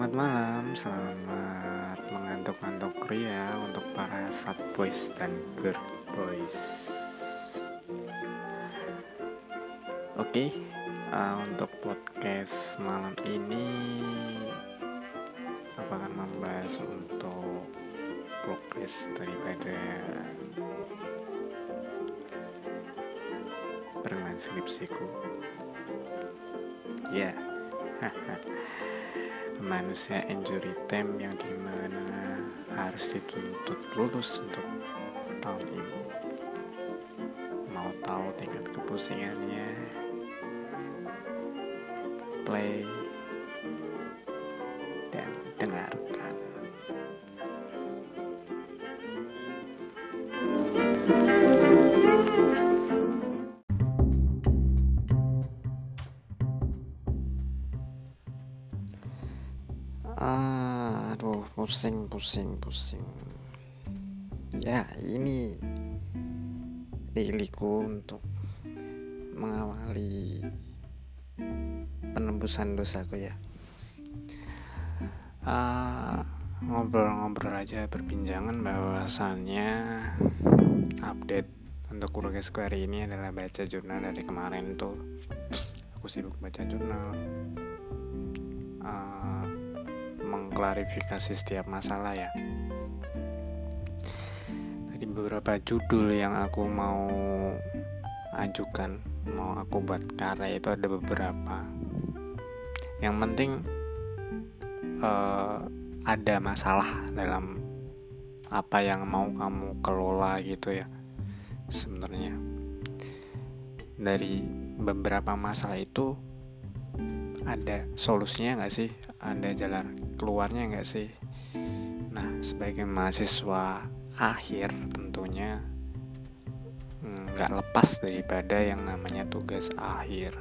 Selamat malam, selamat mengantuk-antuk ria untuk para sad boys dan girl boys. Oke, untuk podcast malam ini aku akan membahas untuk progres daripada bermain skripsiku. Ya, manusia injury time yang dimana harus dituntut lulus untuk tahun ini. Mau tahu tingkat kepusingannya? Play dan dengarkan. Aduh, pusing. Ya, ini diriku untuk mengawali penembusan dosaku ya. Ngobrol-ngobrol aja, perbincangan bahwasannya update untuk tugasku hari ini adalah baca jurnal. Dari kemarin tuh aku sibuk baca jurnal, mengklarifikasi setiap masalah ya. Tadi beberapa judul yang aku mau ajukan, mau aku buat karya itu ada beberapa. Yang penting ada masalah dalam apa yang mau kamu kelola gitu ya. Sebenarnya dari beberapa masalah itu ada solusinya nggak sih? Ada jalan keluarnya nggak sih? Nah, sebagai mahasiswa akhir tentunya nggak lepas daripada yang namanya tugas akhir,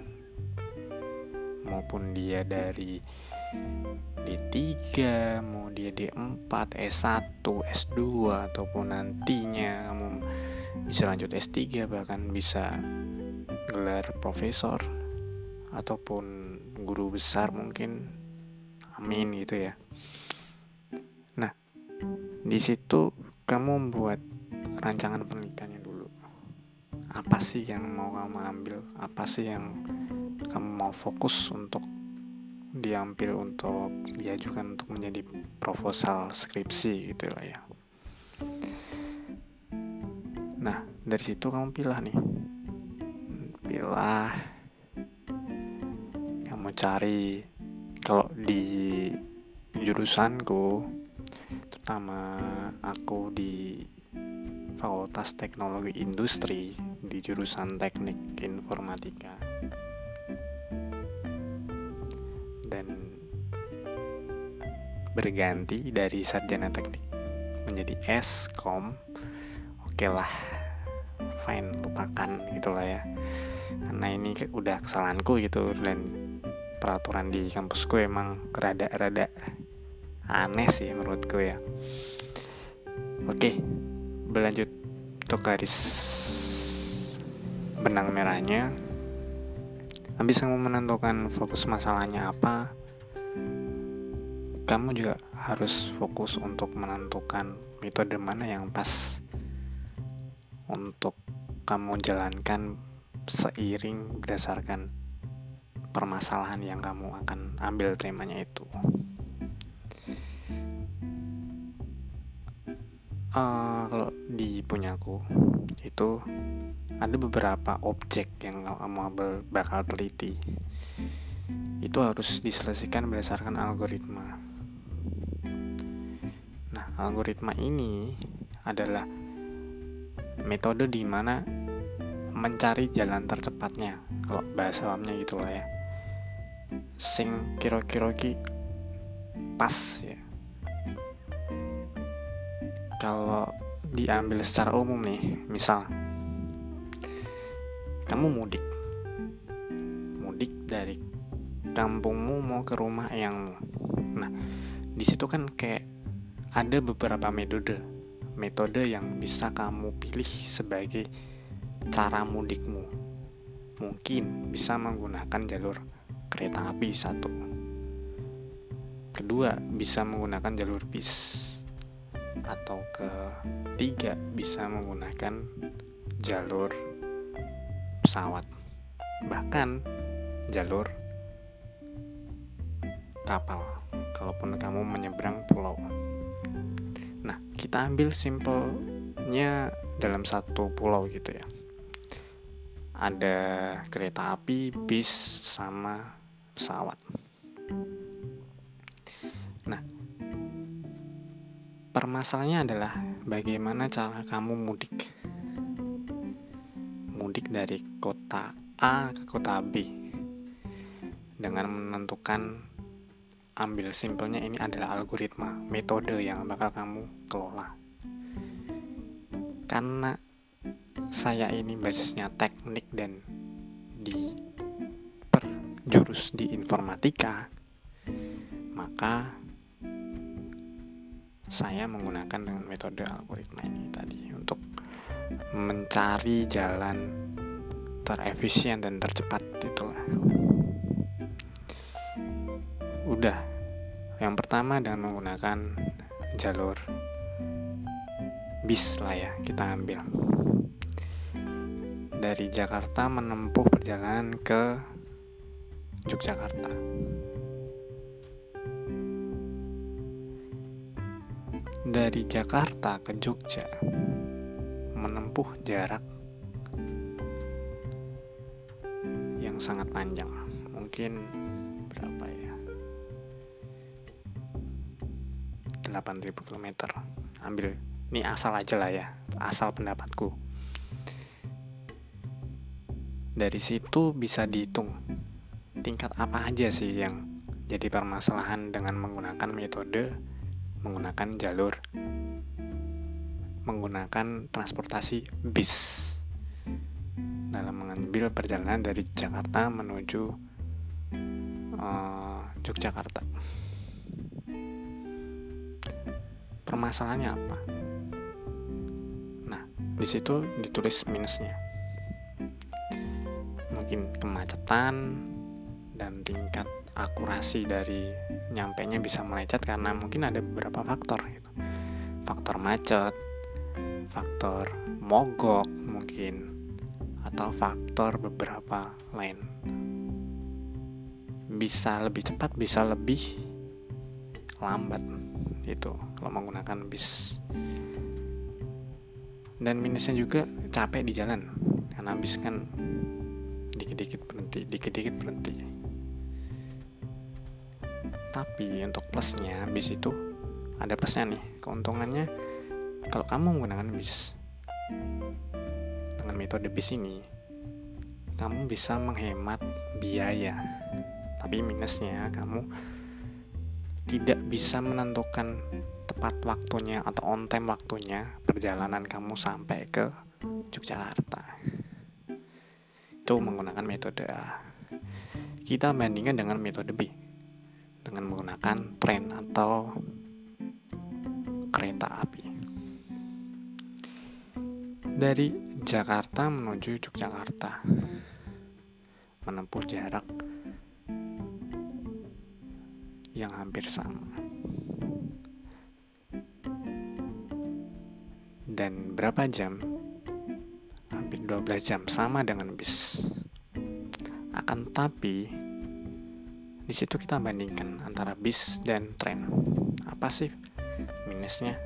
maupun dia dari D3, mau dia D4, S1, S2, ataupun nantinya kamu bisa lanjut S3, bahkan bisa gelar profesor ataupun guru besar mungkin, amin gitu ya. Nah, di situ kamu buat rancangan penelitiannya dulu. Apa sih yang mau kamu ambil? Apa sih yang kamu mau fokus untuk diambil, untuk diajukan untuk menjadi proposal skripsi gitu lah ya. Nah, dari situ kamu pilih kamu cari. Kalau di jurusanku, terutama aku di Fakultas Teknologi Industri di jurusan Teknik Informatika, dan berganti dari sarjana teknik menjadi Eskom. Oke lah, fine, lupakan gitulah ya, karena ini udah kesalahanku gitu. Dan peraturan di kampusku emang rada aneh sih menurutku ya. Oke, berlanjut untuk garis benang merahnya. Habis kamu menentukan fokus masalahnya apa, kamu juga harus fokus untuk menentukan metode mana yang pas untuk kamu jalankan seiring berdasarkan permasalahan yang kamu akan ambil temanya itu. Kalau di punyaku itu ada beberapa objek yang kamu bakal teliti. Itu harus diselesaikan berdasarkan algoritma. Nah, algoritma ini adalah metode di mana mencari jalan tercepatnya, kalau bahasa awamnya gitulah ya, sing kira-kira pas ya. Kalau diambil secara umum nih, misal kamu mudik dari kampungmu mau ke rumah eyangmu. Nah, di situ kan kayak ada beberapa metode yang bisa kamu pilih sebagai cara mudikmu. Mungkin bisa menggunakan jalur kereta api satu. kedua bisa menggunakan jalur bis, atau ketiga bisa menggunakan jalur pesawat, bahkan jalur kapal kalaupun kamu menyeberang pulau. Nah, kita ambil simpelnya dalam satu pulau gitu ya. Ada kereta api, bis, sama pesawat. Nah, permasalahannya adalah bagaimana cara kamu mudik dari kota A ke kota B dengan menentukan, ambil simpelnya ini adalah algoritma, metode yang bakal kamu kelola. Karena saya ini basisnya teknik dan berjurus di informatika, maka saya menggunakan dengan metode algoritma ini tadi untuk mencari jalan terefisien dan tercepat. Itulah. Udah, yang pertama dengan menggunakan jalur bis lah ya, kita ambil dari Jakarta menempuh perjalanan ke Yogyakarta. Dari Jakarta ke Jogja menempuh jarak yang sangat panjang, mungkin berapa ya, 8.000 km. Ambil ini asal aja lah ya, asal pendapatku. Dari situ bisa dihitung tingkat apa aja sih yang jadi permasalahan dengan menggunakan metode, menggunakan transportasi bis dalam mengambil perjalanan dari Jakarta menuju Yogyakarta. Permasalahannya apa? Nah, di situ ditulis minusnya. Mungkin kemacetan dan tingkat akurasi dari nyampenya bisa melecet karena mungkin ada beberapa faktor gitu. Faktor macet, faktor mogok mungkin, atau faktor beberapa lain. Bisa lebih cepat, bisa lebih lambat itu kalau menggunakan bis. Dan minusnya juga capek di jalan, karena bis kan dikit-dikit berhenti. Tapi untuk plusnya, bis itu ada plusnya nih. Keuntungannya, kalau kamu menggunakan bis dengan metode bis ini, kamu bisa menghemat biaya. Tapi minusnya, kamu tidak bisa menentukan tepat waktunya atau on time waktunya perjalanan kamu sampai ke Yogyakarta. Itu menggunakan metode A. Kita bandingkan dengan metode B, dengan menggunakan tren atau kereta api. Dari Jakarta menuju Yogyakarta menempuh jarak yang hampir sama. Dan berapa jam? Hampir 12 jam, sama dengan bis. Akan tapi di situ kita bandingkan antara bis dan tren. Apa sih minusnya?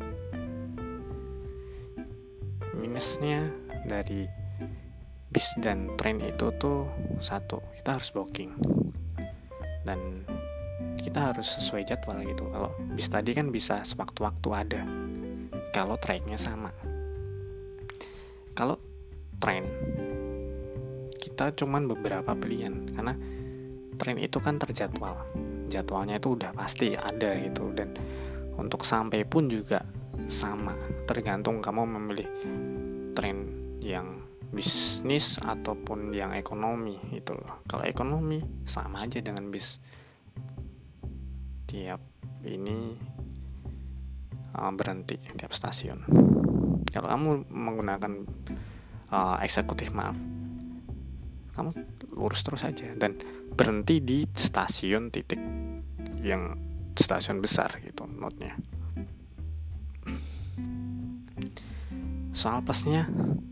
Minusnya dari bis dan tren itu tuh satu, kita harus booking. Dan kita harus sesuai jadwal gitu. Kalau bis tadi kan bisa sewaktu-waktu ada, kalau tracknya sama. Kalau tren, kita cuman beberapa pilihan, karena tren itu kan terjadwal, jadwalnya itu udah pasti ada gitu. Dan untuk sampai pun juga sama, tergantung kamu memilih tren yang bisnis ataupun yang ekonomi itu loh. Kalau ekonomi sama aja dengan bis, tiap ini berhenti tiap stasiun. Kalau kamu menggunakan eksekutif, kamu lurus terus aja dan berhenti di stasiun titik yang stasiun besar gitu notnya. Soal plusnya,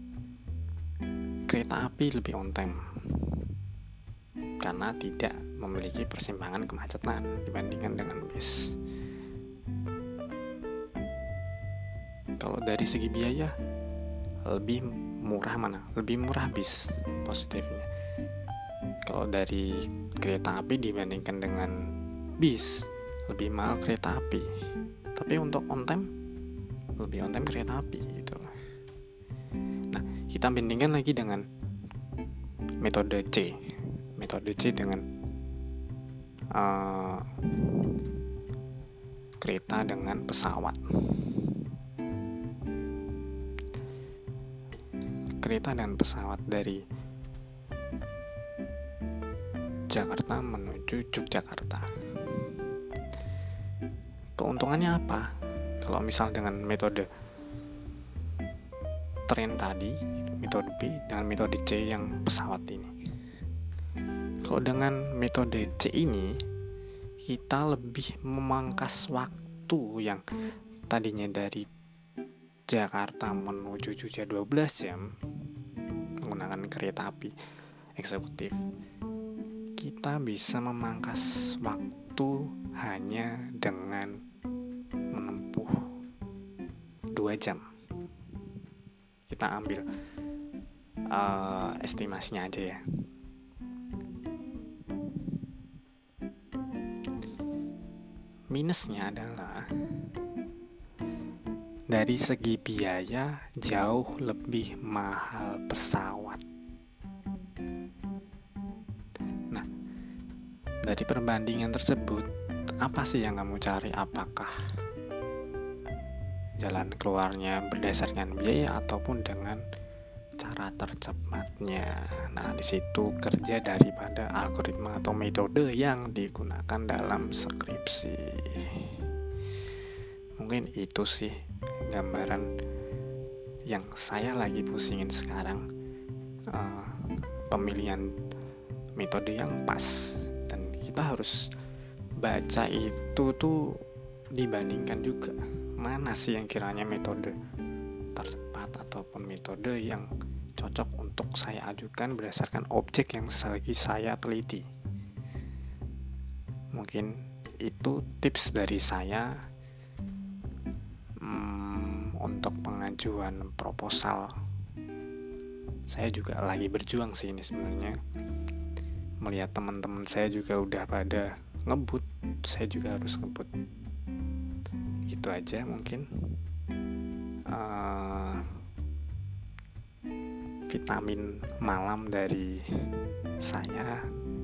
kereta api lebih on time karena tidak memiliki persimpangan kemacetan dibandingkan dengan bis. Kalau dari segi biaya, lebih murah mana? Lebih murah bis positifnya. Kalau dari kereta api dibandingkan dengan bis, lebih mahal kereta api. Tapi untuk on time, lebih on time kereta api gitu. Nah, kita bandingkan lagi dengan metode C. Metode C dengan kereta dengan pesawat. Kereta dan pesawat dari Jakarta menuju Yogyakarta. Keuntungannya apa? Kalau misal dengan metode tren tadi, metode B dengan metode C yang pesawat ini. Kalau dengan metode C ini, kita lebih memangkas waktu yang tadinya dari Jakarta menuju Jogja 12 jam menggunakan kereta api eksekutif. Kita bisa memangkas waktu hanya dengan menempuh 2 jam. Kita ambil estimasinya aja ya. Minusnya adalah dari segi biaya jauh lebih mahal pesawat. Nah, dari perbandingan tersebut, apa sih yang kamu cari? Apakah jalan keluarnya berdasarkan biaya ataupun dengan cara tercepatnya? Nah, di situ kerja daripada algoritma atau metode yang digunakan dalam skripsi. Mungkin itu sih gambaran yang saya lagi pusingin sekarang, pemilihan metode yang pas. Dan kita harus baca itu tuh dibandingkan juga mana sih yang kiranya metode tercepat ataupun metode yang cocok untuk saya ajukan berdasarkan objek yang lagi saya teliti. Mungkin itu tips dari saya untuk pengajuan proposal. Saya juga lagi berjuang sih ini sebenarnya. Melihat teman-teman saya juga udah pada ngebut, saya juga harus ngebut. Gitu aja mungkin. Vitamin malam dari saya.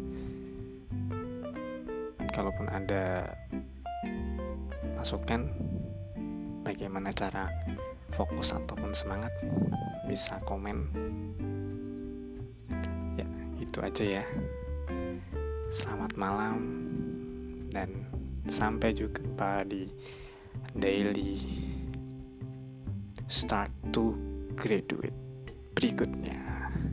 Kalaupun ada masukan bagaimana cara fokus ataupun semangat, bisa komen. Ya, itu aja ya. Selamat malam dan sampai jumpa di daily start to graduate berikutnya.